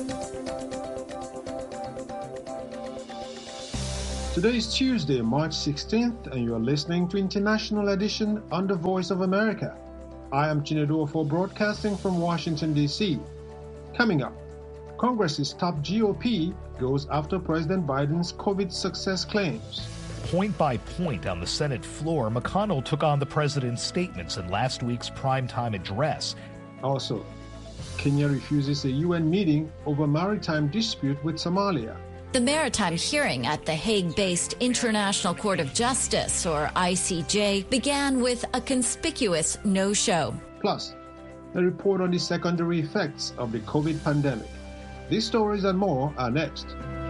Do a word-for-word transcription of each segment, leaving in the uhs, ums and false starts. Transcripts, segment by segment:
Today is Tuesday, March sixteenth, and you are listening to International Edition on the Voice of America. I am Chinedu for broadcasting from Washington, D C. Coming up, Congress's top G O P goes after President Biden's COVID success claims. Point by point on the Senate floor, McConnell took on the president's statements in last week's primetime address. Also, Kenya refuses a U N meeting over maritime dispute with Somalia. The maritime hearing at the Hague-based International Court of Justice, or I C J, began with a conspicuous no-show. Plus, a report on the secondary effects of the COVID pandemic. These stories and more are next.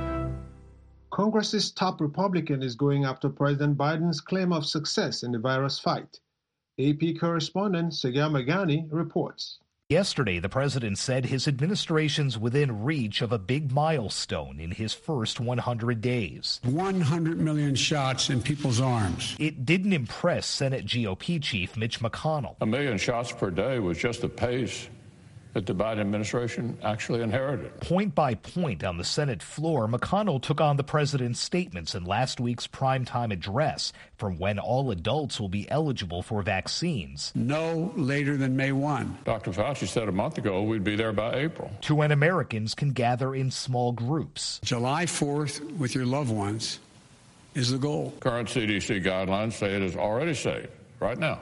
Congress's top Republican is going after President Biden's claim of success in the virus fight. A P correspondent Segar Magani reports. Yesterday, the president said his administration's within reach of a big milestone in his first one hundred days. one hundred million shots in people's arms. It didn't impress Senate G O P chief Mitch McConnell. A million shots per day was just the pace that the Biden administration actually inherited. Point by point on the Senate floor, McConnell took on the president's statements in last week's primetime address, from when all adults will be eligible for vaccines. No later than May first. Doctor Fauci said a month ago we'd be there by April. To when Americans can gather in small groups. July fourth with your loved ones is the goal. Current C D C guidelines say it is already safe, right now,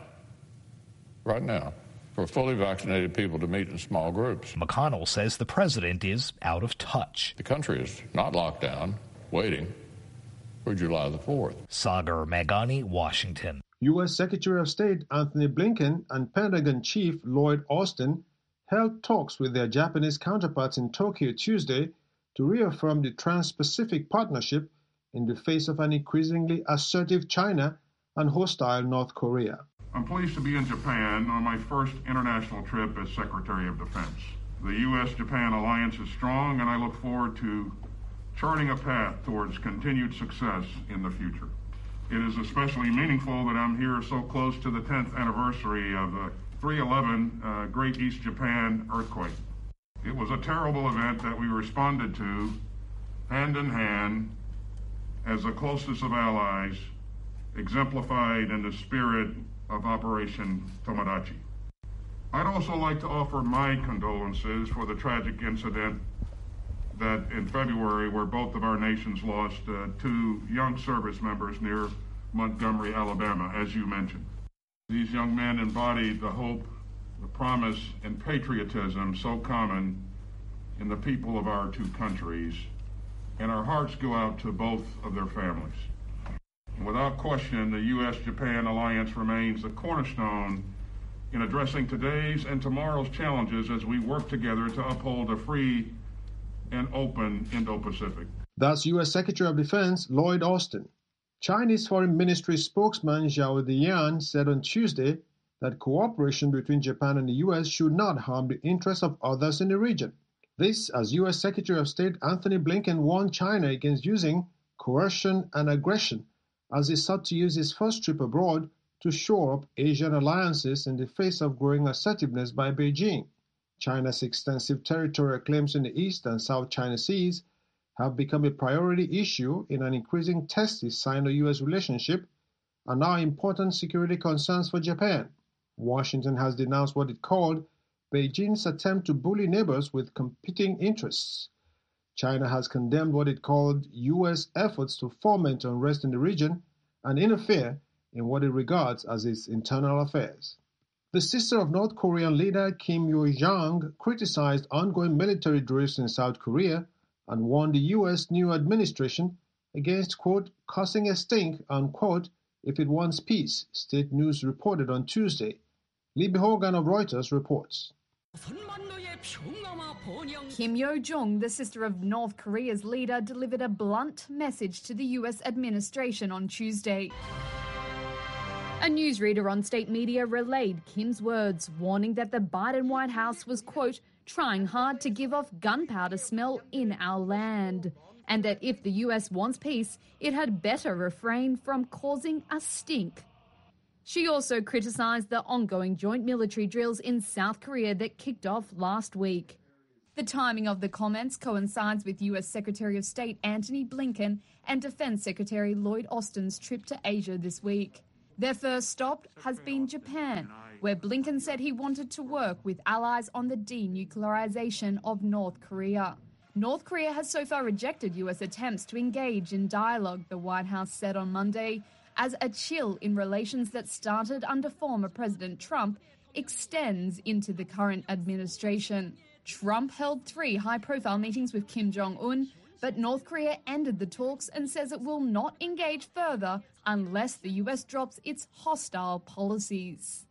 right now, for fully vaccinated people to meet in small groups. McConnell says the president is out of touch. The country is not locked down, waiting for July the fourth. Sagar Magani, Washington. U S Secretary of State Anthony Blinken and Pentagon Chief Lloyd Austin held talks with their Japanese counterparts in Tokyo Tuesday to reaffirm the Trans-Pacific Partnership in the face of an increasingly assertive China and hostile North Korea. I'm pleased to be in Japan on my first international trip as Secretary of Defense. The U S Japan alliance is strong, and I look forward to charting a path towards continued success in the future. It is especially meaningful that I'm here so close to the tenth anniversary of the three eleven uh, Great East Japan earthquake. It was a terrible event that we responded to hand in hand as the closest of allies, exemplified in the spirit of Operation Tomodachi. I'd also like to offer my condolences for the tragic incident that in February, where both of our nations lost uh, two young service members near Montgomery, Alabama, as you mentioned. These young men embodied the hope, the promise, and patriotism so common in the people of our two countries, and our hearts go out to both of their families. Without question, the U S Japan alliance remains the cornerstone in addressing today's and tomorrow's challenges as we work together to uphold a free and open Indo-Pacific. That's U S Secretary of Defense Lloyd Austin. Chinese Foreign Ministry spokesman Zhao Liyan said on Tuesday that cooperation between Japan and the U S should not harm the interests of others in the region. This as U S Secretary of State Anthony Blinken warned China against using coercion and aggression as he sought to use his first trip abroad to shore up Asian alliances in the face of growing assertiveness by Beijing. China's extensive territorial claims in the East and South China Seas have become a priority issue in an increasing testy Sino-U S relationship and are important security concerns for Japan. Washington has denounced what it called Beijing's attempt to bully neighbors with competing interests. China has condemned what it called U S efforts to foment unrest in the region and interfere in what it regards as its internal affairs. The sister of North Korean leader Kim Yo-jong criticized ongoing military drills in South Korea and warned the U S new administration against, quote, causing a stink, unquote, if it wants peace, State News reported on Tuesday. Libby Hogan of Reuters reports. Kim Yo-jong, the sister of North Korea's leader, delivered a blunt message to the U S administration on Tuesday. A newsreader on state media relayed Kim's words, warning that the Biden White House was, quote, trying hard to give off gunpowder smell in our land, and that if the U S wants peace, it had better refrain from causing a stink. She also criticised the ongoing joint military drills in South Korea that kicked off last week. The timing of the comments coincides with U S Secretary of State Antony Blinken and Defense Secretary Lloyd Austin's trip to Asia this week. Their first stop has been Japan, where Blinken said he wanted to work with allies on the denuclearization of North Korea. North Korea has so far rejected U S attempts to engage in dialogue, the White House said on Monday, as a chill in relations that started under former President Trump extends into the current administration. Trump held three high-profile meetings with Kim Jong-un, but North Korea ended the talks and says it will not engage further unless the U S drops its hostile policies.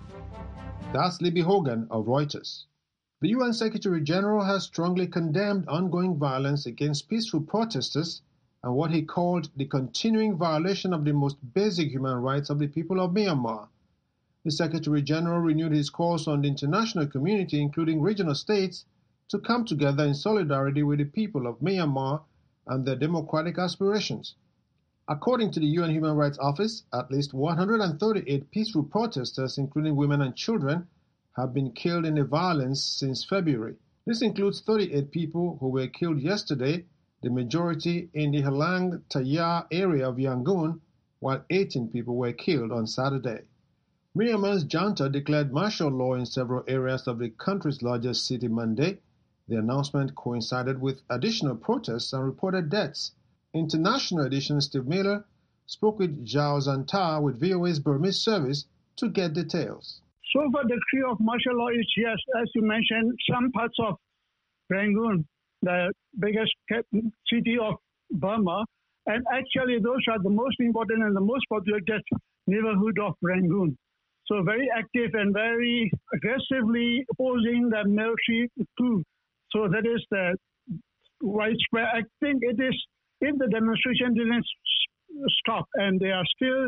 That's Libby Hogan of Reuters. The U N Secretary General has strongly condemned ongoing violence against peaceful protesters and what he called the continuing violation of the most basic human rights of the people of Myanmar. The Secretary General renewed his calls on the international community, including regional states, to come together in solidarity with the people of Myanmar and their democratic aspirations. According to the U N Human Rights Office, at least one hundred thirty-eight peaceful protesters, including women and children, have been killed in the violence since February. This includes thirty-eight people who were killed yesterday, the majority in the Halang Tayar area of Yangon, while eighteen people were killed on Saturday. Myanmar's junta declared martial law in several areas of the country's largest city Monday. The announcement coincided with additional protests and reported deaths. International edition Steve Miller spoke with Zhao Zantao with V O A's Burmese service to get details. So far, the decree of martial law is, yes, as you mentioned, some parts of Rangoon, the biggest city of Burma, and actually those are the most important and the most populated neighborhood of Rangoon. So very active and very aggressively opposing the military coup. So that is the widespread. I think it is, if the demonstration didn't stop and they are still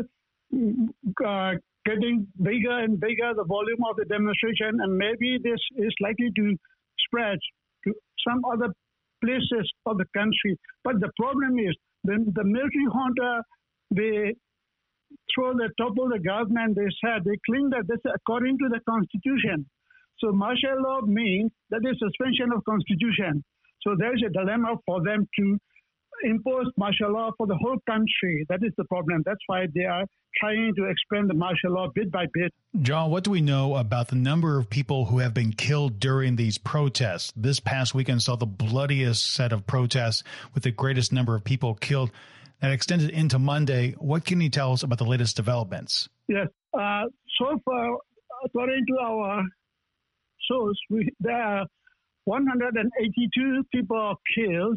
uh, getting bigger and bigger, the volume of the demonstration, and maybe this is likely to spread to some other places of the country. But the problem is, when the military junta, they throw the topple the government, they said, they claim that this is according to the constitution. So martial law means that is suspension of constitution. So there is a dilemma for them to impose martial law for the whole country. That is the problem. That's why they are trying to expand the martial law bit by bit. John, what do we know about the number of people who have been killed during these protests? This past weekend saw the bloodiest set of protests with the greatest number of people killed. That extended into Monday. What can you tell us about the latest developments? Yes. Uh, so far, according to our source, we, there are one hundred eighty-two people killed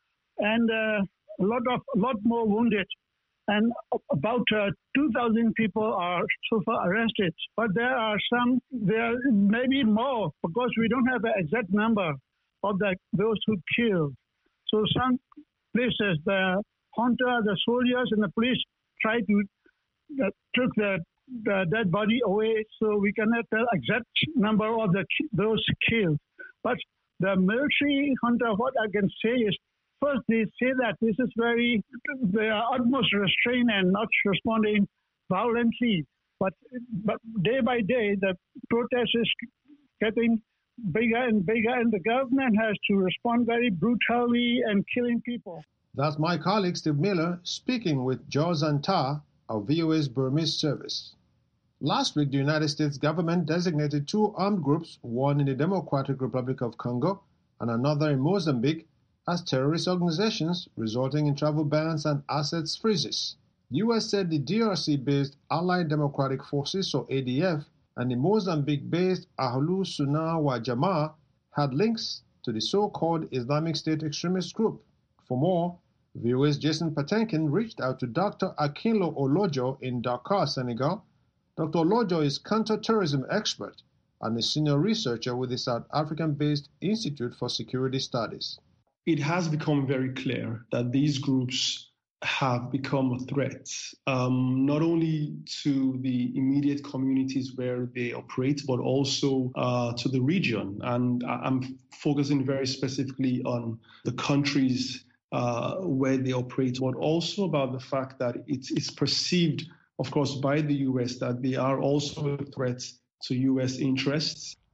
and uh, a lot of a lot more wounded. And about uh, two thousand people are so far arrested. But there are some, there may be more because we don't have the exact number of the, those who killed. So some places, the junta, the soldiers, and the police try to uh, took the, the dead body away, so we cannot tell exact number of the those killed. But the military junta, what I can say is, first they say that this is very, they are utmost restrained and not responding violently. But but day by day, the protest is getting bigger and bigger, and the government has to respond very brutally and killing people. That's my colleague Steve Miller speaking with Zhao Zantao of V O A's Burmese service. Last week, the United States government designated two armed groups, one in the Democratic Republic of Congo and another in Mozambique, as terrorist organizations, resulting in travel bans and assets freezes. The U S said the D R C-based Allied Democratic Forces, or A D F, and the Mozambique-based Ahlu Sunnah wa Jamaa had links to the so-called Islamic State extremist group. For more, V O A's Jason Patenkin reached out to Doctor Akinlo Olojo in Dakar, Senegal. Doctor Olojo is counter-terrorism expert and a senior researcher with the South African-based Institute for Security Studies. It has become very clear that these groups have become a threat, um, not only to the immediate communities where they operate, but also uh, to the region. And I'm focusing very specifically on the countries uh, where they operate, but also about the fact that it's, it's perceived, of course, by the U S that they are also a threat to U S interests.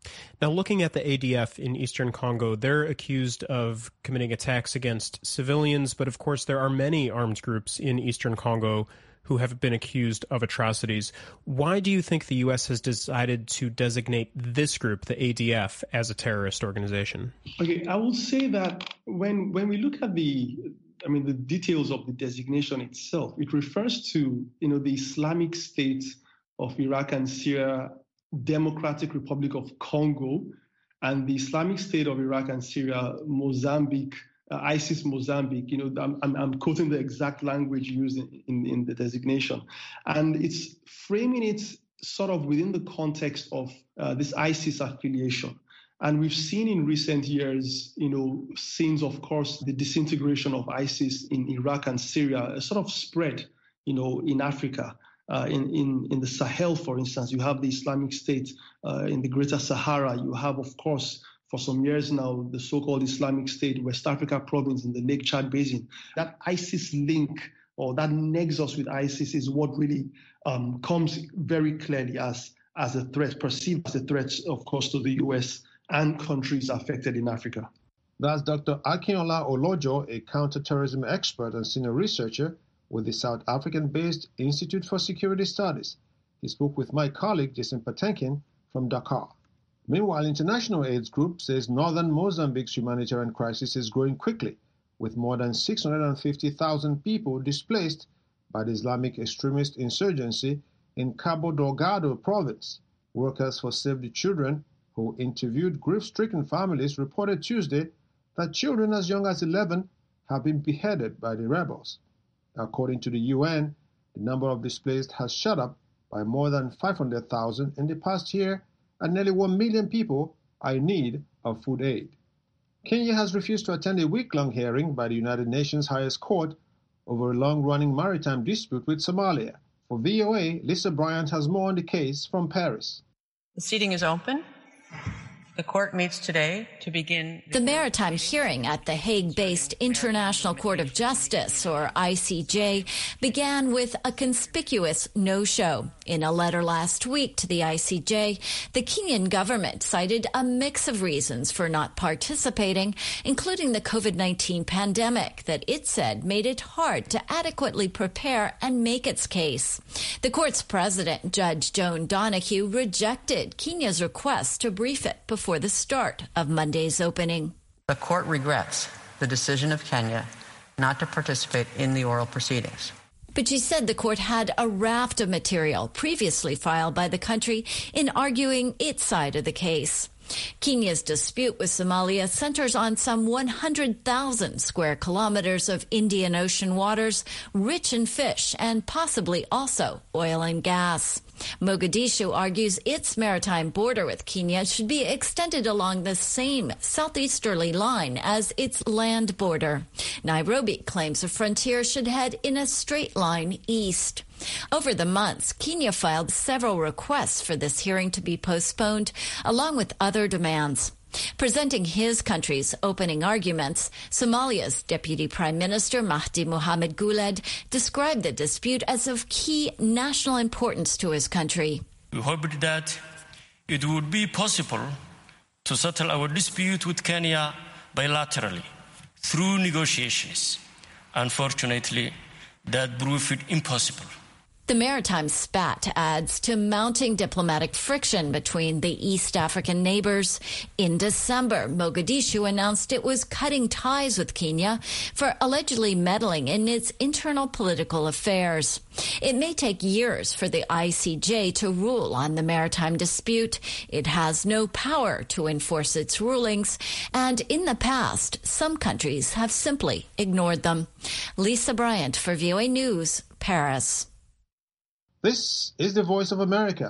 Now, looking at the A D F in eastern Congo, they're accused of committing attacks against civilians, but of course there are many armed groups in eastern Congo who have been accused of atrocities. Why do you think the U S has decided to designate this group, the A D F, as a terrorist organization? Okay, I will say that when when we look at the, I mean, the details of the designation itself, it refers to, you know, the Islamic State of Iraq and Syria, Democratic Republic of Congo, and the Islamic State of Iraq and Syria, Mozambique, uh, ISIS Mozambique. You know, I'm, I'm, I'm quoting the exact language used in, in, in the designation. And it's framing it sort of within the context of uh, this ISIS affiliation. And we've seen in recent years, you know, since, of course, the disintegration of ISIS in Iraq and Syria, a sort of spread, you know, in Africa. Uh, in, in, in the Sahel, for instance, you have the Islamic State uh, in the Greater Sahara. You have, of course, for some years now, the so-called Islamic State, West Africa province in the Lake Chad Basin. That ISIS link or that nexus with ISIS is what really um, comes very clearly as, as a threat, perceived as a threat, of course, to the U S and countries affected in Africa. That's Doctor Akinola Olojo, a counterterrorism expert and senior researcher with the South African-based Institute for Security Studies. He spoke with my colleague Jason Patenkin from Dakar. Meanwhile, International AIDS Group says northern Mozambique's humanitarian crisis is growing quickly, with more than six hundred fifty thousand people displaced by the Islamic extremist insurgency in Cabo Delgado province. Workers for Save the Children, who interviewed grief-stricken families, reported Tuesday that children as young as eleven have been beheaded by the rebels. According to the U N, the number of displaced has shot up by more than five hundred thousand in the past year, and nearly one million people are in need of food aid. Kenya has refused to attend a week-long hearing by the United Nations highest court over a long-running maritime dispute with Somalia. For V O A, Lisa Bryant has more on the case from Paris. The seating is open. The court meets today to begin the maritime hearing at the Hague-based International Court of Justice, or I C J, began with a conspicuous no-show. In a letter last week to the I C J, the Kenyan government cited a mix of reasons for not participating, including the COVID nineteen pandemic that it said made it hard to adequately prepare and make its case. The court's president, Judge Joan Donoghue, rejected Kenya's request to brief it before for the start of Monday's opening. The court regrets the decision of Kenya not to participate in the oral proceedings. But she said the court had a raft of material previously filed by the country in arguing its side of the case. Kenya's dispute with Somalia centers on some one hundred thousand square kilometers of Indian Ocean waters, rich in fish and possibly also oil and gas. Mogadishu argues its maritime border with Kenya should be extended along the same southeasterly line as its land border. Nairobi claims the frontier should head in a straight line east. Over the months, Kenya filed several requests for this hearing to be postponed, along with other demands. Presenting his country's opening arguments, Somalia's Deputy Prime Minister Mahdi Mohamed Guled described the dispute as of key national importance to his country. We hoped that it would be possible to settle our dispute with Kenya bilaterally through negotiations. Unfortunately, that proved impossible. The maritime spat adds to mounting diplomatic friction between the East African neighbors. In December, Mogadishu announced it was cutting ties with Kenya for allegedly meddling in its internal political affairs. It may take years for the I C J to rule on the maritime dispute. It has no power to enforce its rulings, and in the past, some countries have simply ignored them. Lisa Bryant for V O A News, Paris. This is the Voice of America.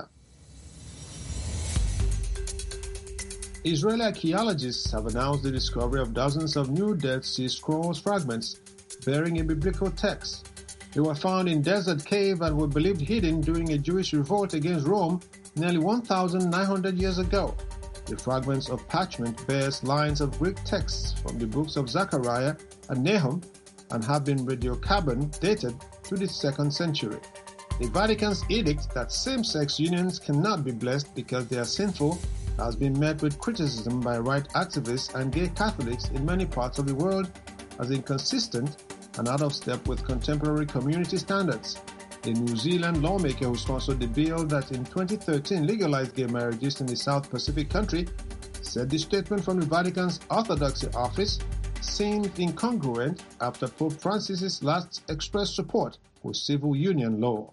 Israeli archaeologists have announced the discovery of dozens of new Dead Sea Scrolls fragments bearing a biblical text. They were found in Desert Cave and were believed hidden during a Jewish revolt against Rome nearly one thousand nine hundred years ago. The fragments of parchment bears lines of Greek texts from the books of Zechariah and Nahum and have been radiocarbon dated to the second century. The Vatican's edict that same-sex unions cannot be blessed because they are sinful has been met with criticism by right activists and gay Catholics in many parts of the world as inconsistent and out of step with contemporary community standards. The New Zealand lawmaker who sponsored the bill that in twenty thirteen legalized gay marriages in the South Pacific country said the statement from the Vatican's Orthodoxy office seemed incongruent after Pope Francis's last expressed support for civil union law.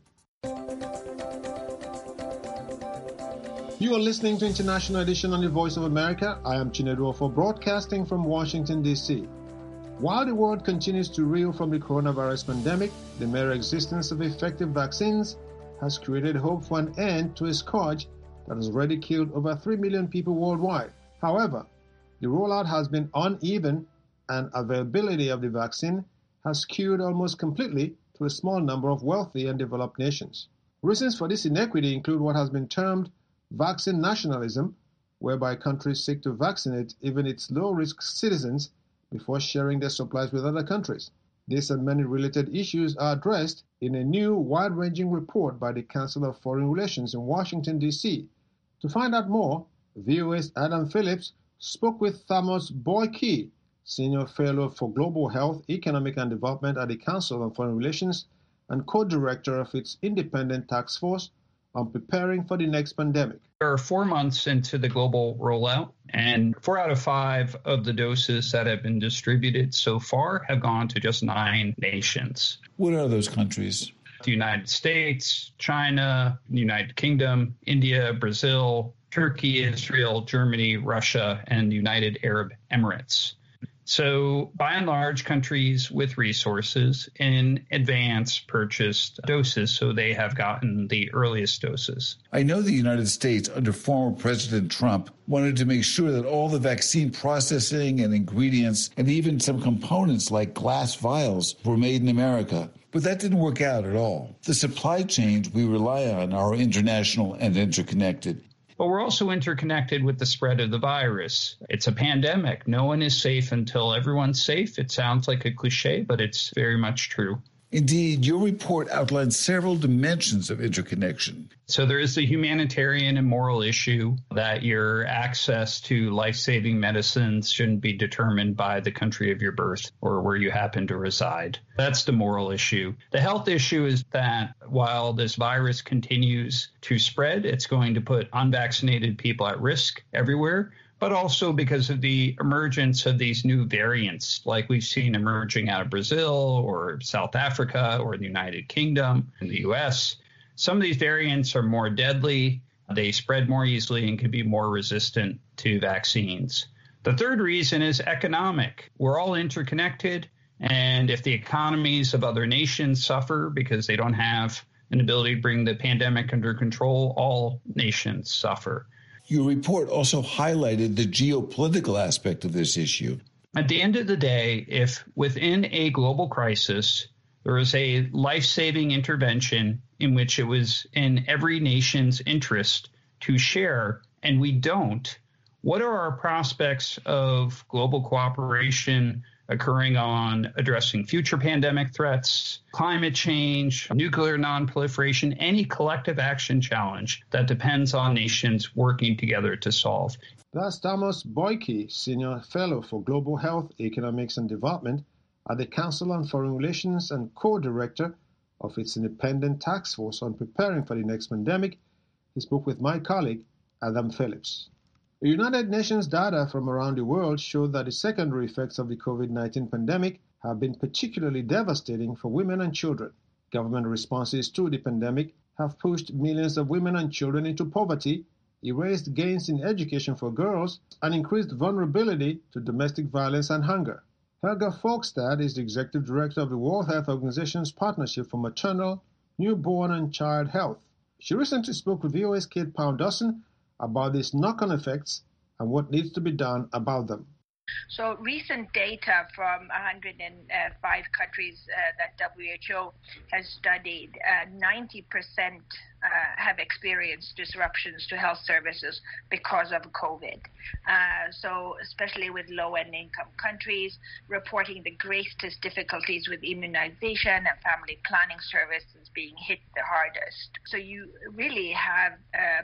You are listening to International Edition on the Voice of America. I am Chinedu Ofo, broadcasting from Washington, D C While the world continues to reel from the coronavirus pandemic, the mere existence of effective vaccines has created hope for an end to a scourge that has already killed over three million people worldwide. However, the rollout has been uneven and availability of the vaccine has skewed almost completely to a small number of wealthy and developed nations. Reasons for this inequity include what has been termed vaccine nationalism, whereby countries seek to vaccinate even its low-risk citizens before sharing their supplies with other countries. This and many related issues are addressed in a new wide-ranging report by the Council of Foreign Relations in Washington, D C To find out more, V O A's Adam Phillips spoke with Thamos Boyke, Senior Fellow for Global Health, Economic and Development at the Council on Foreign Relations and co-director of its independent task force on preparing for the next pandemic. We are four months into the global rollout, and four out of five of the doses that have been distributed so far have gone to just nine nations. What are those countries? The United States, China, United Kingdom, India, Brazil, Turkey, Israel, Germany, Russia, and the United Arab Emirates. So by and large, countries with resources in advance purchased doses, so they have gotten the earliest doses. I know the United States, under former President Trump, wanted to make sure that all the vaccine processing and ingredients and even some components like glass vials were made in America. But that didn't work out at all. The supply chains we rely on are international and interconnected. But we're also interconnected with the spread of the virus. It's a pandemic. No one is safe until everyone's safe. It sounds like a cliche, but it's very much true. Indeed, your report outlines several dimensions of interconnection. So there is the humanitarian and moral issue that your access to life-saving medicines shouldn't be determined by the country of your birth or where you happen to reside. That's the moral issue. The health issue is that while this virus continues to spread, it's going to put unvaccinated people at risk everywhere, but also because of the emergence of these new variants like we've seen emerging out of Brazil or South Africa or the United Kingdom and the U S. Some of these variants are more deadly, they spread more easily and can be more resistant to vaccines. The third reason is economic. We're all interconnected, and if the economies of other nations suffer because they don't have an ability to bring the pandemic under control, all nations suffer. Your report also highlighted the geopolitical aspect of this issue. At the end of the day, if within a global crisis, there is a life-saving intervention in which it was in every nation's interest to share, and we don't, what are our prospects of global cooperation occurring on addressing future pandemic threats, climate change, nuclear nonproliferation, any collective action challenge that depends on nations working together to solve? That's Thamos Boyke, Senior Fellow for Global Health, Economics and Development at the Council on Foreign Relations and co-director of its independent task force on preparing for the next pandemic. He spoke with my colleague, Adam Phillips. The United Nations data from around the world showed that the secondary effects of the COVID nineteen pandemic have been particularly devastating for women and children. Government responses to the pandemic have pushed millions of women and children into poverty, erased gains in education for girls, and increased vulnerability to domestic violence and hunger. Helga Folkestad is the Executive Director of the World Health Organization's Partnership for Maternal, Newborn and Child Health. She recently spoke with V O A's Kate Pound-Dawson about these knock-on effects and what needs to be done about them. So recent data from one hundred five countries uh, that W H O has studied, uh, ninety percent uh, have experienced disruptions to health services because of COVID. Uh, so especially with low and income countries, reporting the greatest difficulties with immunization and family planning services being hit the hardest. So you really have uh,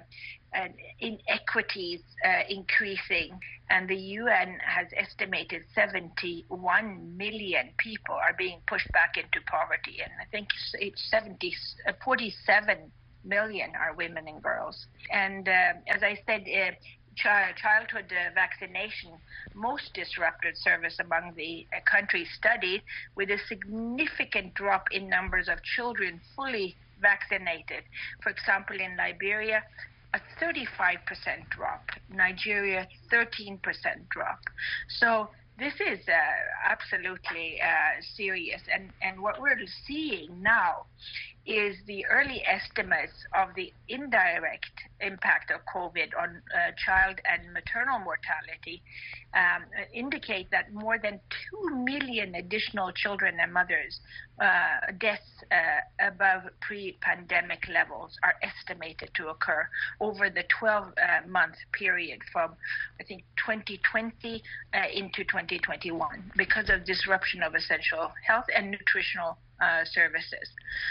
uh, inequities uh, increasing, and the U N has estimated seventy-one million people are being pushed back into poverty, and I think it's seventy, forty-seven million are women and girls. And uh, as I said, uh, Child, childhood uh, vaccination most disrupted service among the uh, countries studied, with a significant drop in numbers of children fully vaccinated. For example, in Liberia, a thirty-five percent drop. Nigeria, thirteen percent drop. So this is uh, absolutely uh, serious. And, and what we're seeing now is the early estimates of the indirect impact of COVID on uh, child and maternal mortality um, indicate that more than two million additional children and mothers uh, deaths uh, above pre-pandemic levels are estimated to occur over the twelve-month uh, period from, I think, twenty twenty uh, into twenty twenty-one because of disruption of essential health and nutritional Uh, services.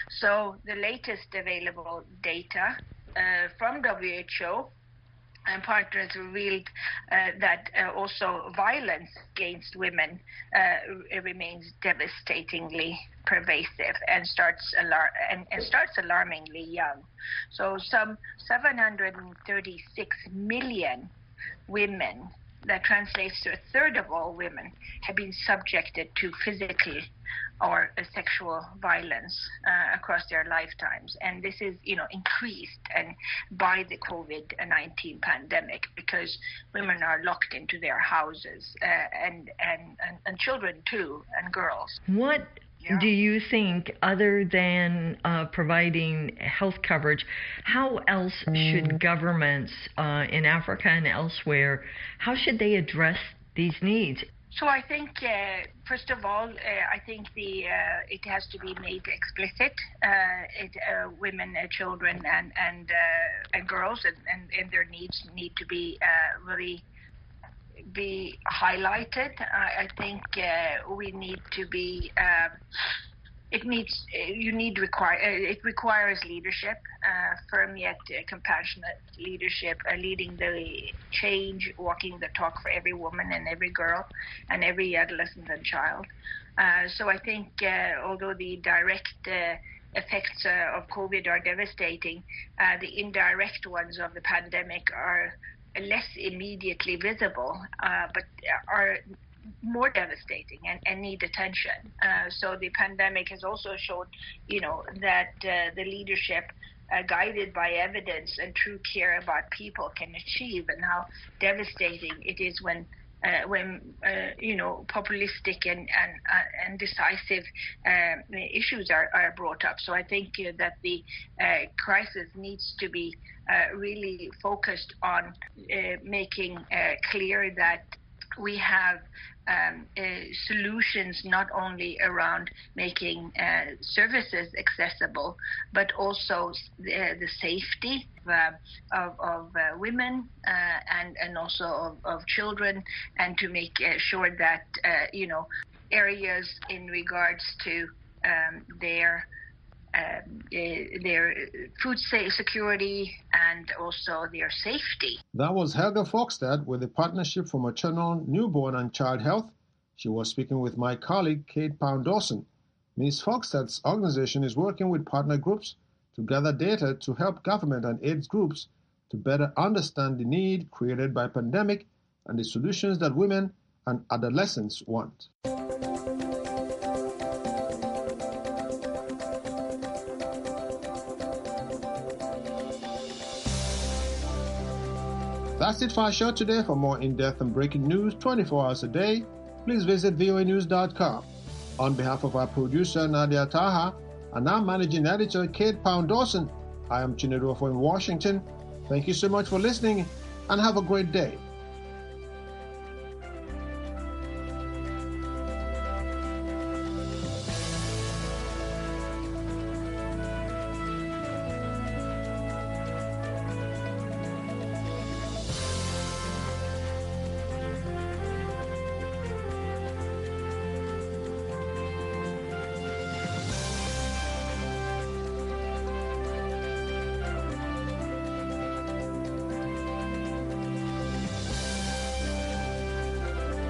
So the latest available data uh, from W H O and partners revealed uh, that uh, also violence against women uh, remains devastatingly pervasive and starts alar- and, and starts alarmingly young. So some seven hundred thirty-six million women, that translates to a third of all women, have been subjected to physical or uh, sexual violence uh, across their lifetimes. And this is, you know, increased and by the COVID nineteen pandemic, because women are locked into their houses uh, and, and, and, and children too, and girls. What Yeah. do you think, other than uh, providing health coverage, how else should governments uh, in Africa and elsewhere, how should they address these needs? So I think, uh, first of all, uh, I think the uh, it has to be made explicit. Uh, it, uh, women, uh, children, and and, uh, and girls, and, and, and their needs need to be uh, really be highlighted. I, I think uh, we need to be. Uh, it needs. You need require. Uh, it requires leadership, uh, firm yet uh, compassionate leadership, uh, leading the change, walking the talk for every woman and every girl, and every adolescent and child. Uh, so I think, uh, although the direct uh, effects uh, of COVID are devastating, uh, the indirect ones of the pandemic are less immediately visible, uh, but are more devastating and, and need attention. Uh, so the pandemic has also shown, you know, that uh, the leadership uh, guided by evidence and true care about people can achieve, and how devastating it is when Uh, when uh, you know, populistic and and, uh, and decisive uh, issues are, are brought up. So I think uh, that the uh, crisis needs to be uh, really focused on uh, making uh, clear that we have um, uh, solutions not only around making uh, services accessible, but also the, the safety uh, of, of uh, women uh, and, and also of, of children, and to make uh, sure that, uh, you know, areas in regards to um, their Um, their food security and also their safety. That was Helga Fogstad with the Partnership for Maternal, Newborn and Child Health. She was speaking with my colleague, Kate Pound-Dawson. Miz Fogstad's organization is working with partner groups to gather data to help government and AIDS groups to better understand the need created by pandemic and the solutions that women and adolescents want. That's it for our show today. For more in-depth and breaking news twenty-four hours a day, please visit V O A news dot com. On behalf of our producer, Nadia Taha, and our managing editor, Kate Pound-Dawson, I am Chinedu in Washington. Thank you so much for listening, and have a great day.